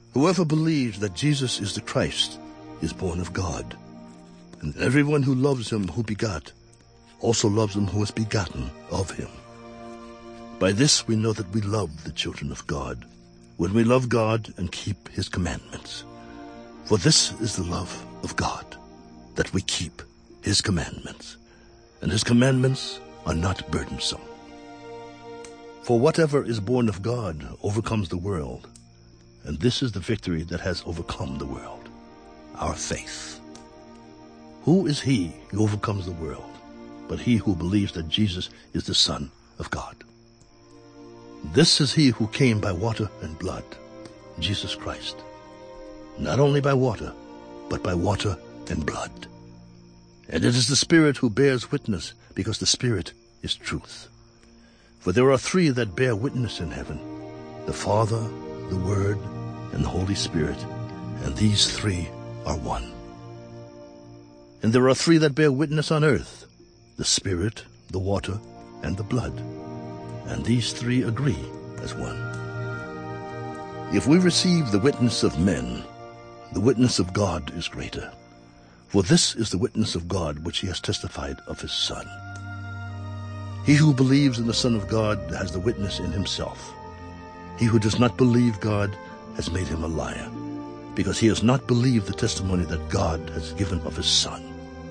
Whoever believes that Jesus is the Christ is born of God. And everyone who loves him who begot also loves him who is begotten of him. By this we know that we love the children of God, when we love God and keep his commandments. For this is the love of God, that we keep his commandments, and his commandments are not burdensome. For whatever is born of God overcomes the world, and this is the victory that has overcome the world, our faith. Who is he who overcomes the world but he who believes that Jesus is the Son of God? This is he who came by water and blood, Jesus Christ. Not only by water, but by water and blood. And it is the Spirit who bears witness, because the Spirit is truth. For there are three that bear witness in heaven, the Father, the Word, and the Holy Spirit, and these three are one. And there are three that bear witness on earth, the Spirit, the water, and the blood, and these three agree as one. If we receive the witness of men, the witness of God is greater. For this is the witness of God which he has testified of his Son. He who believes in the Son of God has the witness in himself. He who does not believe God has made him a liar, because he has not believed the testimony that God has given of his Son.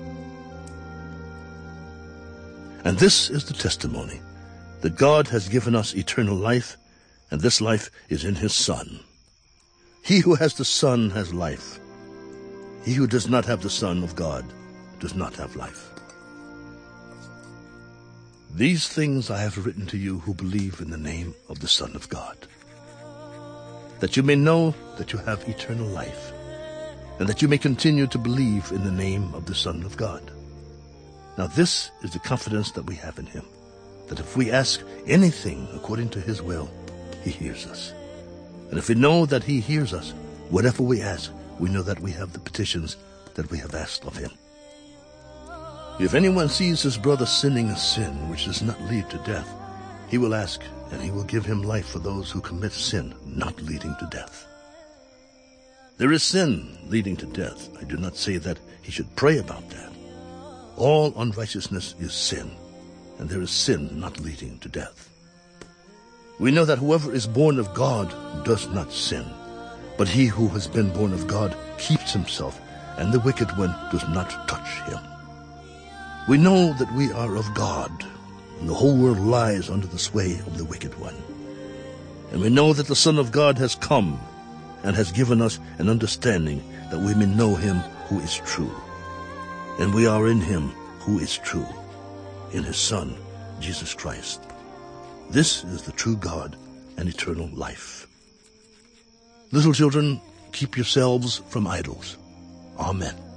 And this is the testimony, that God has given us eternal life, and this life is in his Son. He who has the Son has life. He who does not have the Son of God does not have life. These things I have written to you who believe in the name of the Son of God, that you may know that you have eternal life, and that you may continue to believe in the name of the Son of God. Now this is the confidence that we have in him, that if we ask anything according to his will, he hears us. And if we know that he hears us, whatever we ask, we know that we have the petitions that we have asked of him. If anyone sees his brother sinning a sin which does not lead to death, he will ask, and he will give him life for those who commit sin not leading to death. There is sin leading to death. I do not say that he should pray about that. All unrighteousness is sin, and there is sin not leading to death. We know that whoever is born of God does not sin, but he who has been born of God keeps himself, and the wicked one does not touch him. We know that we are of God, and the whole world lies under the sway of the wicked one. And we know that the Son of God has come, and has given us an understanding that we may know him who is true. And we are in him who is true, in his Son, Jesus Christ. This is the true God and eternal life. Little children, keep yourselves from idols. Amen.